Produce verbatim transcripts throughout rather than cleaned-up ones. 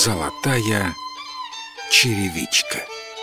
Золотая черевичка.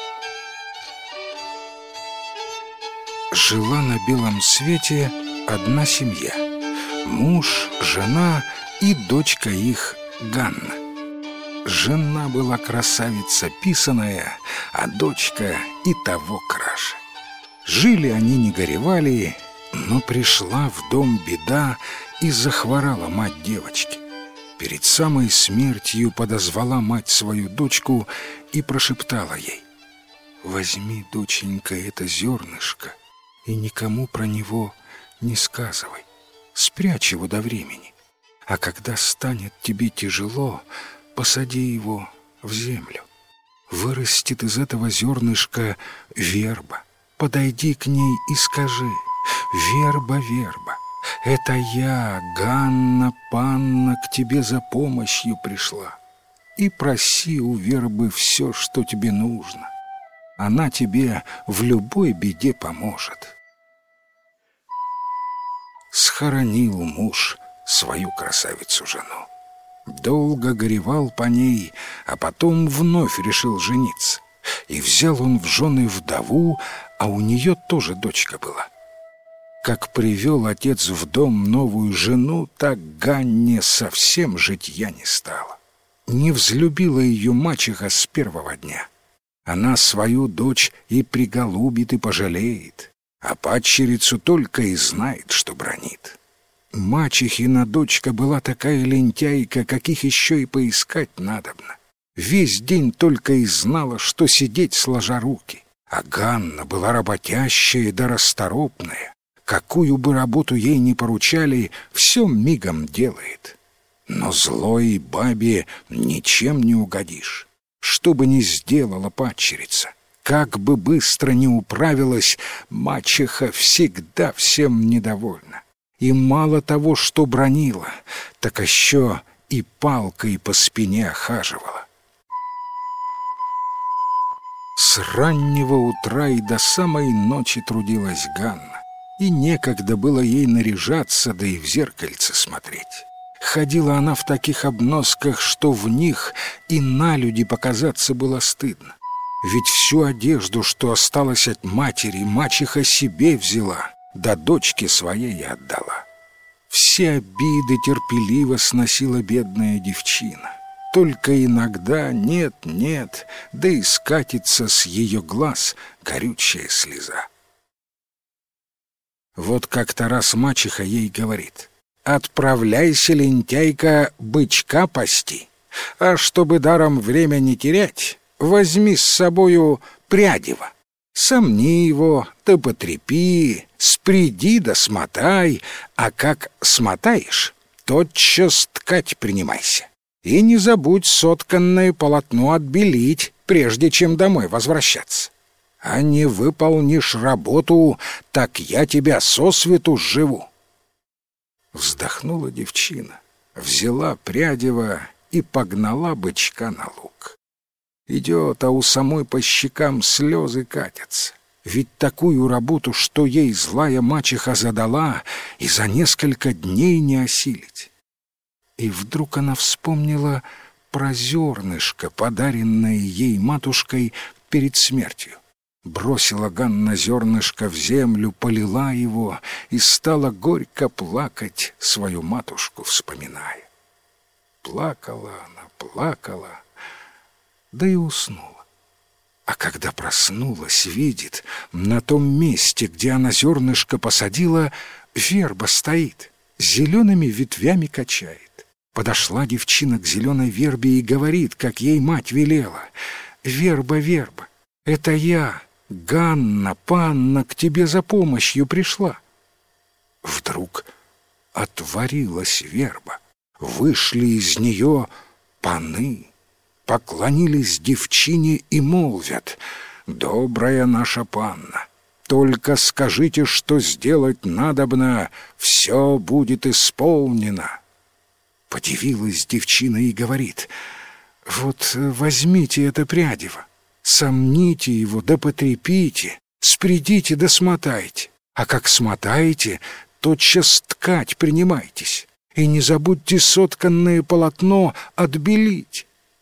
Жила на белом свете одна семья: муж, жена и дочка их Ганна. Жена была красавица писаная, а дочка и того краше. Жили они, не горевали, но пришла в дом беда, и захворала мать девочки. Перед самой смертью подозвала мать свою дочку и прошептала ей: «Возьми, доченька, это зернышко и никому про него не сказывай. Спрячь его до времени, а когда станет тебе тяжело, посади его в землю. Вырастет из этого зернышка верба. Подойди к ней и скажи: верба, верба, это я, Ганна Панна, к тебе за помощью пришла. И проси у вербы все, что тебе нужно. Она тебе в любой беде поможет». Схоронил муж свою красавицу-жену. Долго горевал по ней, а потом вновь решил жениться. И взял он в жены вдову, а у нее тоже дочка была. Как привел отец в дом новую жену, так Ганне совсем житья не стало. Не взлюбила ее мачеха с первого дня. Она свою дочь и приголубит, и пожалеет, а падчерицу только и знает, что бранит. Мачехина дочка была такая лентяйка, каких еще и поискать надобно. Весь день только и знала, что сидеть сложа руки. А Ганна была работящая да расторопная. Какую бы работу ей ни поручали, все мигом делает. Но злой бабе ничем не угодишь. Что бы ни сделала падчерица, как бы быстро ни управилась, мачеха всегда всем недовольна. И мало того, что бранила, так еще и палкой по спине охаживала. С раннего утра и до самой ночи трудилась Ганна. И некогда было ей наряжаться, да и в зеркальце смотреть. Ходила она в таких обносках, что в них и на люди показаться было стыдно. Ведь всю одежду, что осталось от матери, мачеха себе взяла, да дочке своей отдала. Все обиды терпеливо сносила бедная девчина. Только иногда нет-нет, да и скатится с ее глаз горючая слеза. Вот как-то раз мачеха ей говорит: «Отправляйся, лентяйка, бычка пасти, а чтобы даром время не терять, возьми с собою прядево. Сомни его, да потрепи, спреди да смотай, а как смотаешь, тотчас ткать принимайся. И не забудь сотканное полотно отбелить, прежде чем домой возвращаться. А не выполнишь работу, так я тебя сосвету сживу». Вздохнула девчина, взяла прядево и погнала бычка на луг. Идет, а у самой по щекам слезы катятся. Ведь такую работу, что ей злая мачеха задала, и за несколько дней не осилить. И вдруг она вспомнила про зернышко, подаренное ей матушкой перед смертью. Бросила Ганна зернышко в землю, полила его и стала горько плакать, свою матушку вспоминая. Плакала она, плакала, да и уснула. А когда проснулась, видит, на том месте, где она зернышко посадила, верба стоит, зелеными ветвями качает. Подошла девчина к зеленой вербе и говорит, как ей мать велела: «Верба, верба, это я, Ганна Панна, к тебе за помощью пришла». Вдруг отворилась верба, вышли из нее паны, поклонились девчине и молвят: «Добрая наша панна, только скажите, что сделать надобно, все будет исполнено». Подивилась девчина и говорит: «Вот возьмите это прядево, сомните его да потрепите, спредите да смотайте, а как смотаете, тотчас ткать принимайтесь, и не забудьте сотканное полотно отбелить».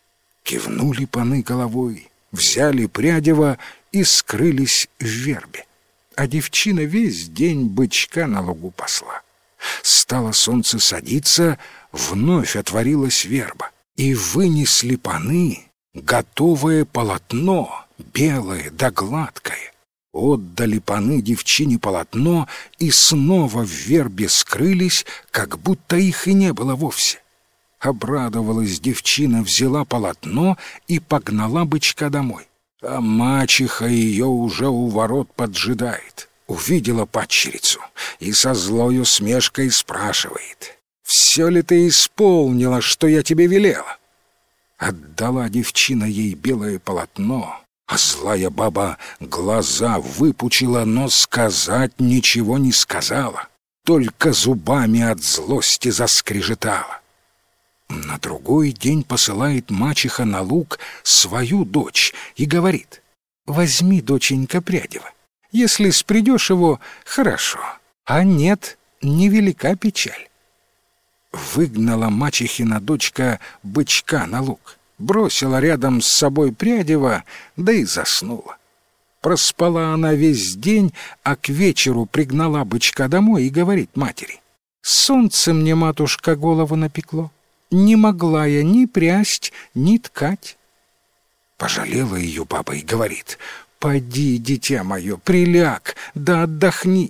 Кивнули паны головой, взяли Прядева и скрылись в вербе. А девчина весь день бычка на лугу пасла. Стало солнце садиться, вновь отворилась верба, и вынесли паны готовое полотно, белое да гладкое. Отдали паны девчине полотно и снова в вербе скрылись, как будто их и не было вовсе. Обрадовалась девчина, взяла полотно и погнала бычка домой. А мачеха ее уже у ворот поджидает. Увидела падчерицу и со злой усмешкой спрашивает: «Все ли ты исполнила, что я тебе велела?» Отдала девчина ей белое полотно, а злая баба глаза выпучила, но сказать ничего не сказала, только зубами от злости заскрежетала. На другой день посылает мачеха на луг свою дочь и говорит: «Возьми, доченька, Прядева. Если спрядешь его, хорошо, а нет, невелика печаль». Выгнала мачехина дочка бычка на луг, бросила рядом с собой Прядева, да и заснула. Проспала она весь день, а к вечеру пригнала бычка домой и говорит матери: «Солнце мне, матушка, голову напекло. Не могла я ни прясть, ни ткать». Пожалела ее баба и говорит: «Поди, дитя мое, приляг, да отдохни».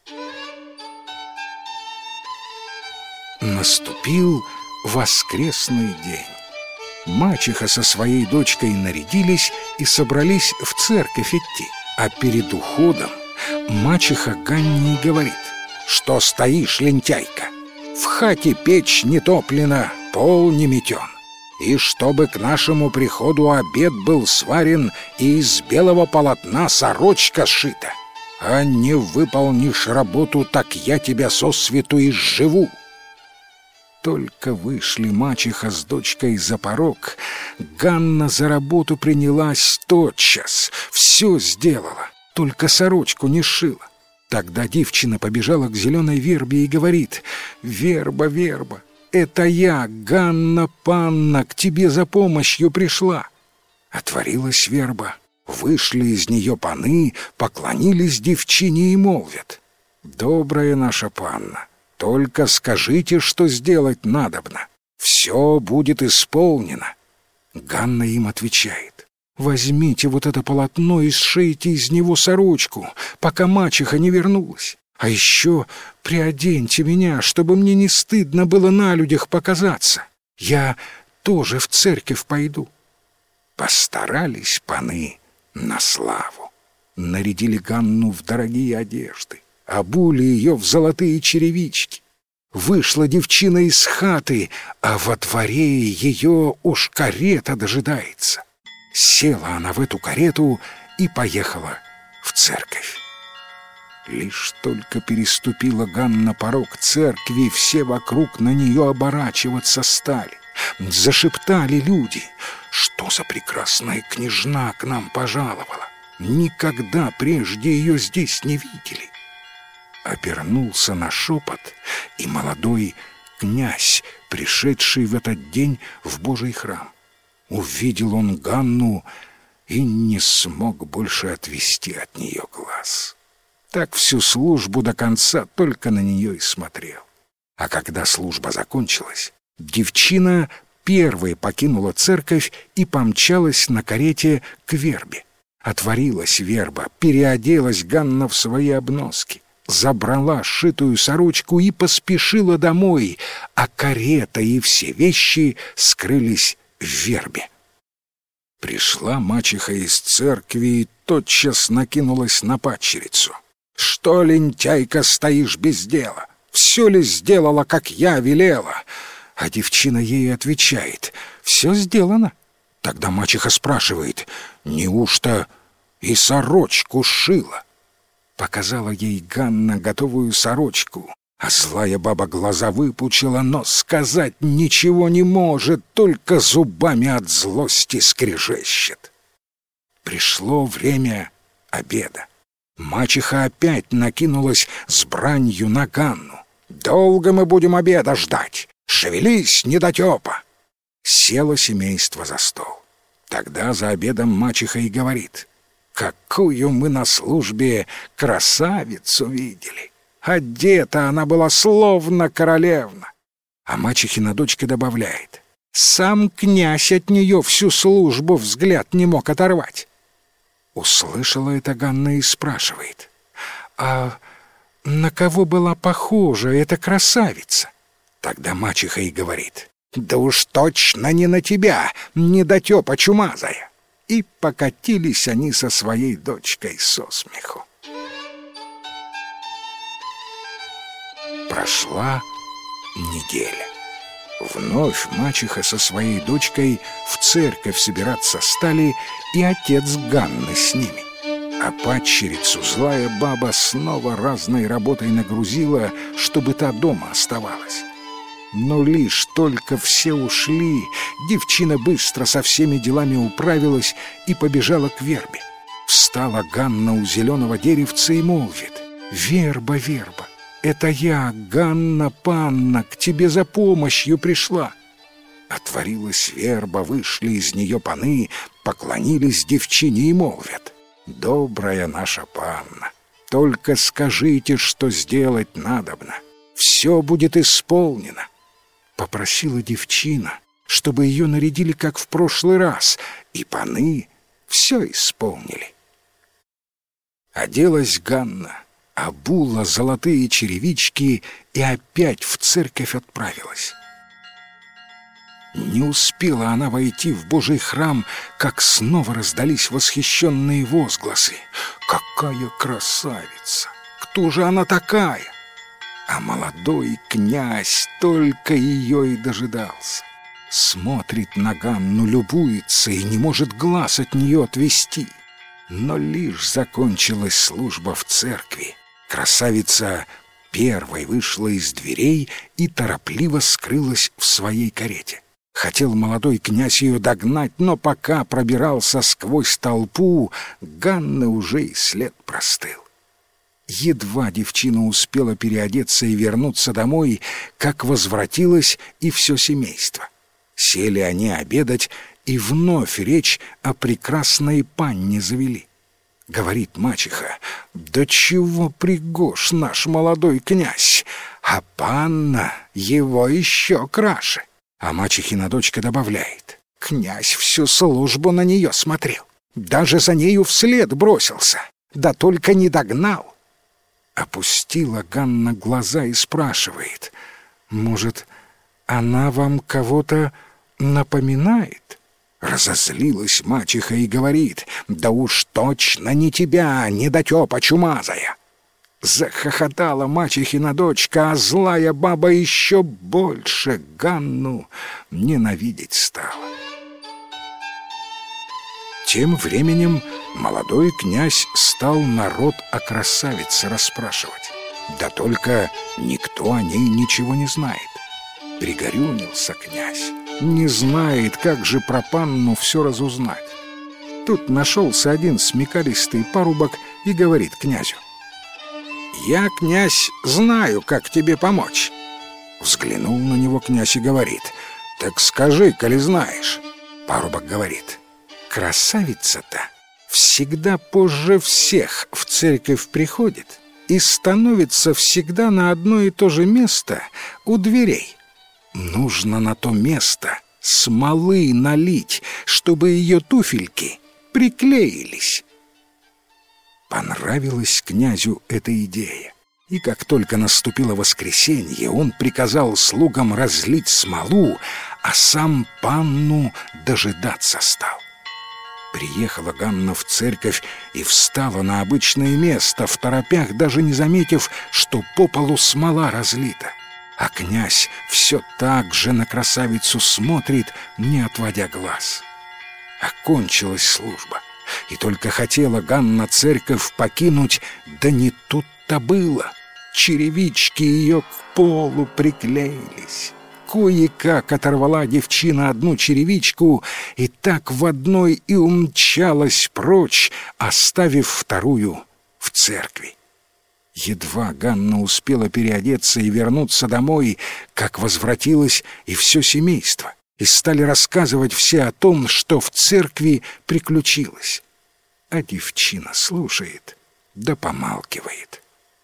Наступил воскресный день. Мачеха со своей дочкой нарядились и собрались в церковь идти, а перед уходом мачеха Ганне говорит: «Что стоишь, лентяйка? В хате печь не топлена, пол не метен. И чтобы к нашему приходу обед был сварен и из белого полотна сорочка сшита. А не выполнишь работу, так я тебя сосвету изживу». Только вышли мачеха с дочкой за порог, Ганна за работу принялась тотчас, все сделала, только сорочку не сшила. Тогда девчина побежала к зеленой вербе и говорит: «Верба, верба, это я, Ганна Панна, к тебе за помощью пришла». Отворилась верба, вышли из нее паны, поклонились девчине и молвят: «Добрая наша панна, только скажите, что сделать надобно. Все будет исполнено». Ганна им отвечает: «Возьмите вот это полотно и сшейте из него сорочку, пока мачеха не вернулась. А еще приоденьте меня, чтобы мне не стыдно было на людях показаться. Я тоже в церковь пойду». Постарались паны на славу. Нарядили Ганну в дорогие одежды, обули ее в золотые черевички. Вышла девчина из хаты, а во дворе ее уж карета дожидается. Села она в эту карету и поехала в церковь. Лишь только переступила Ганна порог церкви, все вокруг на нее оборачиваться стали. Зашептали люди: «Что за прекрасная княжна к нам пожаловала? Никогда прежде ее здесь не видели». Обернулся на шепот и молодой князь, пришедший в этот день в Божий храм. Увидел он Ганну и не смог больше отвести от нее глаз. Так всю службу до конца только на нее и смотрел. А когда служба закончилась, девчина первой покинула церковь и помчалась на карете к вербе. Отворилась верба, переоделась Ганна в свои обноски, забрала сшитую сорочку и поспешила домой, а карета и все вещи скрылись в вербе. Пришла мачеха из церкви и тотчас накинулась на падчерицу: «Что, лентяйка, стоишь без дела? Все ли сделала, как я велела?» А девчина ей отвечает: «Все сделано». Тогда мачеха спрашивает: «Неужто и сорочку сшила?» Показала ей Ганна готовую сорочку, а злая баба глаза выпучила, но сказать ничего не может, только зубами от злости скрежещет. Пришло время обеда. Мачеха опять накинулась с бранью на Ганну: «Долго мы будем обеда ждать! Шевелись, недотёпа!» Село семейство за стол. Тогда за обедом мачеха и говорит: «Какую мы на службе красавицу видели! Одета она была словно королевна!» А мачехина дочка добавляет: «Сам князь от нее всю службу взгляд не мог оторвать». Услышала это Ганна и спрашивает: «А на кого была похожа эта красавица?» Тогда мачеха и говорит: «Да уж точно не на тебя, недотёпа чумазая!» И покатились они со своей дочкой со смеху. Прошла неделя. Вновь мачеха со своей дочкой в церковь собираться стали, и отец Ганны с ними. А падчерицу злая баба снова разной работой нагрузила, чтобы та дома оставалась. Но лишь только все ушли, девчина быстро со всеми делами управилась и побежала к вербе. Встала Ганна у зеленого деревца и молвит: «Верба, верба, это я, Ганна Панна, к тебе за помощью пришла». Отворилась верба, вышли из нее паны, поклонились девчине и молвят: «Добрая наша панна, только скажите, что сделать надобно, все будет исполнено». Попросила девчина, чтобы ее нарядили, как в прошлый раз, и паны все исполнили. Оделась Ганна, обула золотые черевички и опять в церковь отправилась. Не успела она войти в Божий храм, как снова раздались восхищенные возгласы: «Какая красавица! Кто же она такая?» А молодой князь только ее и дожидался. Смотрит на Ганну, любуется и не может глаз от нее отвести. Но лишь закончилась служба в церкви, красавица первой вышла из дверей и торопливо скрылась в своей карете. Хотел молодой князь ее догнать, но пока пробирался сквозь толпу, Ганны уже и след простыл. Едва девчина успела переодеться и вернуться домой, как возвратилось и все семейство. Сели они обедать, и вновь речь о прекрасной панне завели. Говорит мачеха: «Да чего пригож наш молодой князь, а панна его еще краше». А мачехина дочка добавляет: «Князь всю службу на нее смотрел, даже за нею вслед бросился, да только не догнал». Опустила Ганна глаза и спрашивает: «Может, она вам кого-то напоминает?» Разозлилась мачеха и говорит: «Да уж точно не тебя, недотёпа чумазая!» Захохотала мачехина дочка, а злая баба еще больше Ганну ненавидеть стала. Тем временем молодой князь стал народ о красавице расспрашивать. Да только никто о ней ничего не знает. Пригорюнился князь, не знает, как же про панну все разузнать. Тут нашелся один смекалистый парубок и говорит князю: «Я, князь, знаю, как тебе помочь». Взглянул на него князь и говорит: «Так скажи, коли знаешь». Парубок говорит: «Красавица-то всегда позже всех в церковь приходит и становится всегда на одно и то же место у дверей. Нужно на то место смолы налить, чтобы ее туфельки приклеились». Понравилась князю эта идея, и как только наступило воскресенье, он приказал слугам разлить смолу, а сам панну дожидаться стал. Приехала Ганна в церковь и встала на обычное место, второпях даже не заметив, что по полу смола разлита. А князь все так же на красавицу смотрит, не отводя глаз. Окончилась служба, и только хотела Ганна церковь покинуть, да не тут-то было. Черевички ее к полу приклеились. Кое-как оторвала девчина одну черевичку и так в одной и умчалась прочь, оставив вторую в церкви. Едва Ганна успела переодеться и вернуться домой, как возвратилось и все семейство. и стали рассказывать все о том, что в церкви приключилось. А девчина слушает, да помалкивает.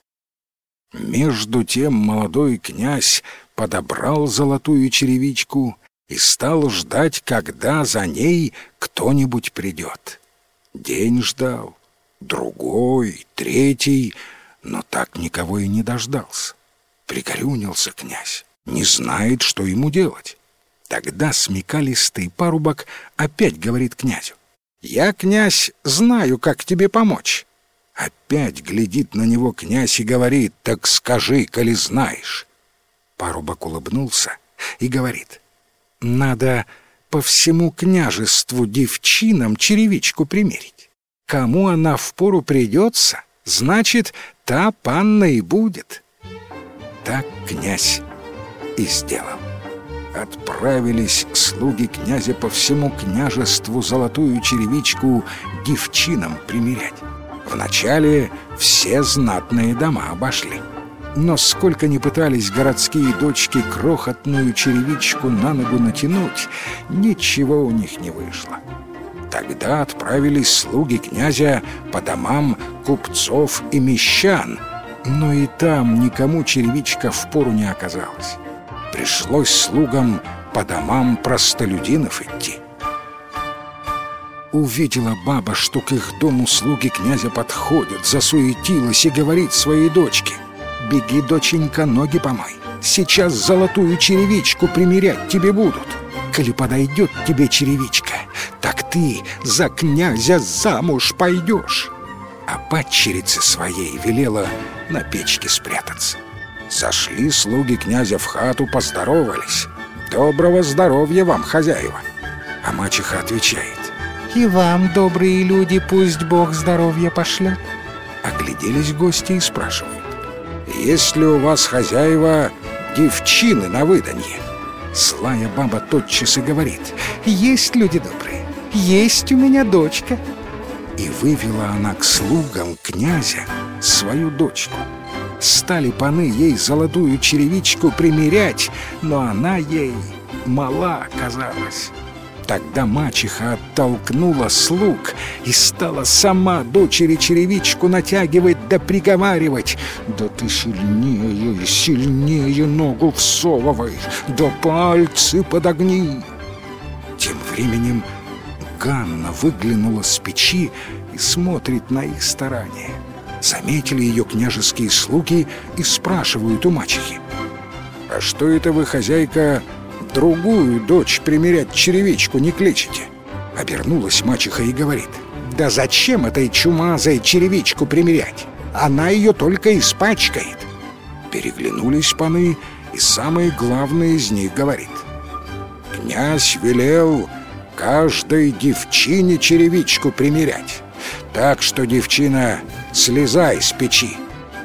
Между тем молодой князь подобрал золотую черевичку и стал ждать, когда за ней кто-нибудь придет. День ждал, другой, третий, но так никого и не дождался. Пригорюнился князь, не знает, что ему делать. Тогда смекалистый парубок опять говорит князю: «Я, князь, знаю, как тебе помочь». Опять глядит на него князь и говорит: «Так скажи, коли знаешь». Парубок улыбнулся и говорит: «Надо по всему княжеству девчинам черевичку примерить. Кому она впору придется, значит, та панна и будет». Так князь и сделал. Отправились слуги князя по всему княжеству золотую черевичку девчинам примерять. Вначале все знатные дома обошли. Но сколько ни пытались городские дочки крохотную черевичку на ногу натянуть, ничего у них не вышло. Тогда отправились слуги князя по домам купцов и мещан, но и там никому черевичка впору не оказалась. Пришлось слугам по домам простолюдинов идти. Увидела баба, что к их дому слуги князя подходят, засуетилась и говорит своей дочке: «Беги, доченька, ноги помой. Сейчас золотую черевичку примерять тебе будут. Коли подойдет тебе черевичка, так ты за князя замуж пойдешь». А падчерице своей велела на печке спрятаться. Зашли слуги князя в хату, поздоровались: «Доброго здоровья вам, хозяева!» А мачеха отвечает: «И вам, добрые люди, пусть Бог здоровья пошлет». Огляделись гости и спрашивают: «Есть ли у вас, хозяева, девчины на выданье?» Злая баба тотчас и говорит: «Есть, люди добрые, есть у меня дочка». И вывела она к слугам князя свою дочку. Стали паны ей золотую черевичку примерять, но она ей мала оказалась. Тогда мачеха оттолкнула слуг и стала сама дочери черевичку натягивать да приговаривать: «Да ты сильнее и сильнее ногу всовывай, да пальцы подогни». Тем временем Ганна выглянула с печи и смотрит на их старания. Заметили ее княжеские слуги и спрашивают у мачехи: «А что это вы, хозяйка, другую дочь примерять черевичку не кличете?» Обернулась мачеха и говорит: «Да зачем этой чумазой черевичку примерять? Она ее только испачкает». Переглянулись паны, и самый главный из них говорит: «Князь велел каждой девчине черевичку примерять, так что, девчина, слезай с печи».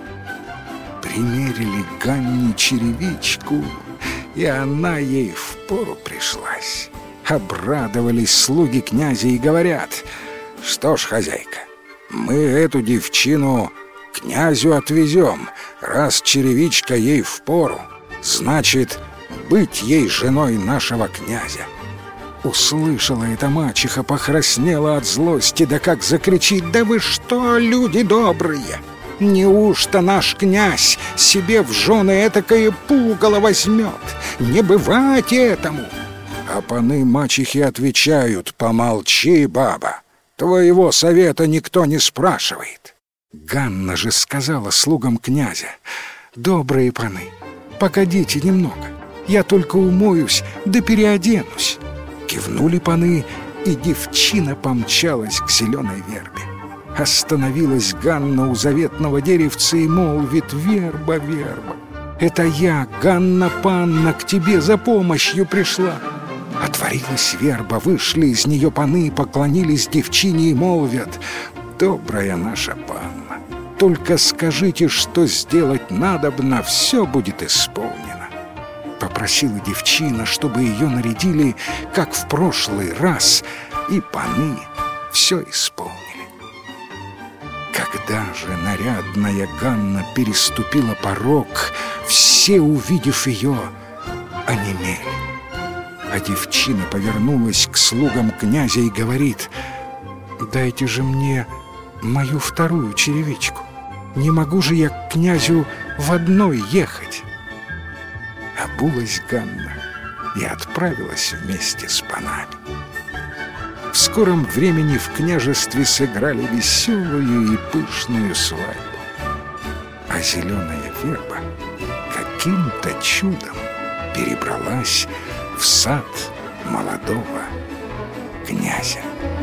Примерили Ганне черевичку, и она ей впору пришлась. Обрадовались слуги князя и говорят: «Что ж, хозяйка, мы эту девчину князю отвезем, раз черевичка ей впору, значит, быть ей женой нашего князя». Услышала эта мачеха, покраснела от злости, да как закричит: «Да вы что, люди добрые! Неужто наш князь себе в жены этакое пугало возьмет? Не бывать этому!» А паны мачехи отвечают: «Помолчи, баба, твоего совета никто не спрашивает». Ганна же сказала слугам князя: «Добрые паны, погодите немного, я только умоюсь да переоденусь». Кивнули паны, и девчина помчалась к зеленой вербе. Остановилась Ганна у заветного деревца и молвит: «Верба, верба, это я, Ганна Панна, к тебе за помощью пришла». Отворилась верба, вышли из нее паны, поклонились девчине и молвят: «Добрая наша панна, только скажите, что сделать надобно, все будет исполнено». Попросила девчина, чтобы ее нарядили, как в прошлый раз, и паны все исполнили. Когда же нарядная Ганна переступила порог, все, увидев ее, онемели. А девчина повернулась к слугам князя и говорит: «Дайте же мне мою вторую черевичку. Не могу же я к князю в одной ехать». Обулась Ганна и отправилась вместе с панами. В скором времени в княжестве сыграли веселую и пышную свадьбу. А зеленая верба каким-то чудом перебралась в сад молодого князя.